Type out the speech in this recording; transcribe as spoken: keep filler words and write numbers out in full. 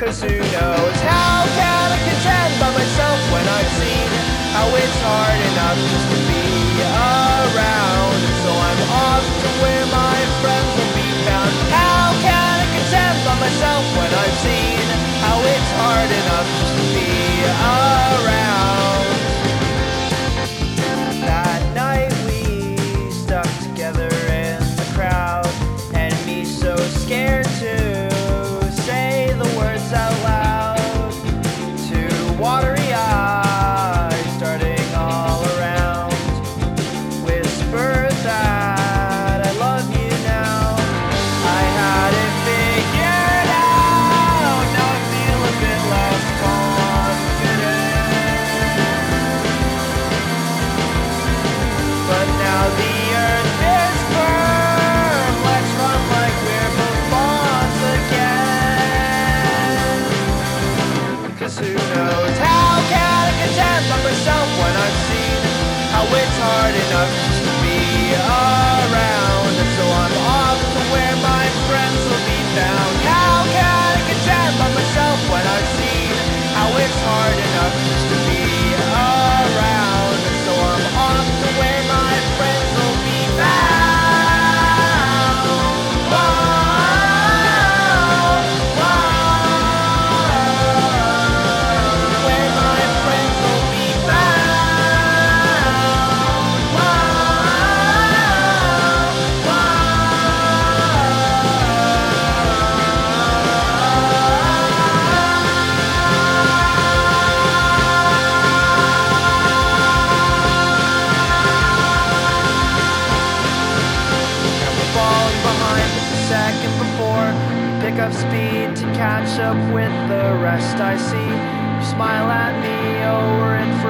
Cause who knows, how can I contend by myself when I've seen how it's hard enough just to be around? And so I'm off to where my friends will be found. How can I contend by myself when I've seen how it's hard enough just to be around? That night we stuck together in the crowd, and me so scared to say the words out loud, to watery eyes darting all around, whisper that I love you now. I had it figured out, now I feel a bit less confident. But now the earth is firm, let's run like we're both bonds again. Cause who knows, how can I contend by myself when I've seen how it's hard enough just to be around? And so I'm off to where my friends will be found. How can I contend by myself when I've seen how it's hard enough just to be around? And so I'm off to where my friends will be found. Where my friends will be second before we pick up speed to catch up with the rest. I see you smile at me, oh we're in